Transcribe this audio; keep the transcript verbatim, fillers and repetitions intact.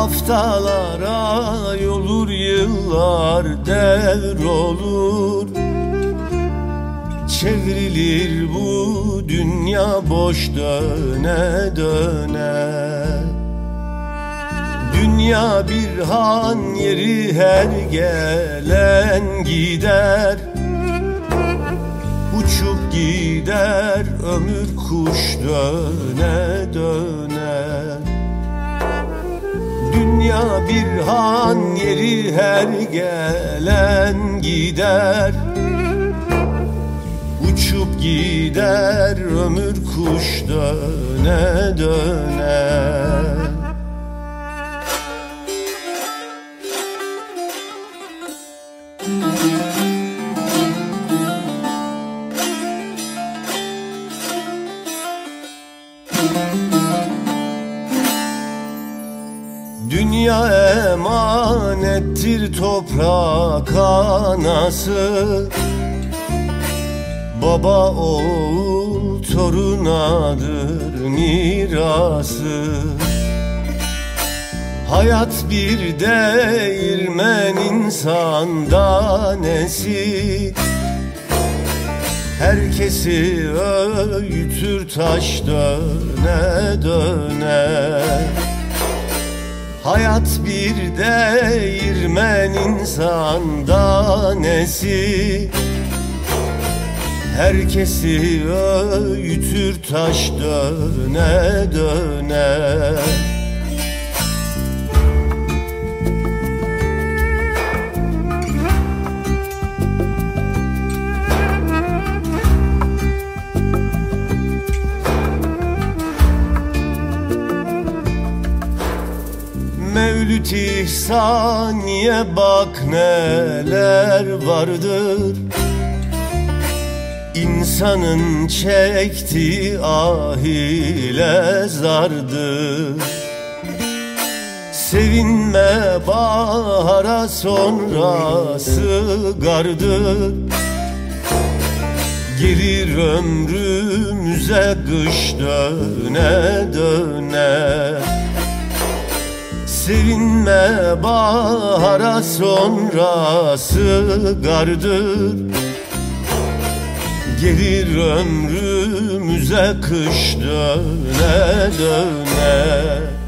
Haftalar ay olur, yıllar devr olur. Çevrilir bu dünya boş döne döne. Dünya bir han yeri, her gelen gider. Uçup gider ömür kuş döne döne. Dünya bir han yeri, her gelen gider. Uçup gider ömür kuş döne döne. Dünya emanettir toprak anası. Baba oğul torunadır mirası. Hayat bir değirmen, insan danesi. Herkesi öğütür taş döne döne. Hayat bir değirmen, insan danesi. Herkesi öğütür taş döne döne. Mevlüt İhsaniye bak neler vardır. İnsanın çektiği ah ile zardır. Sevinme bahara sonrası gardır. Gelir ömrümüze kış döne döne. Sevinme bahara sonrası gardır. Gelir ömrümüze kış döne döne.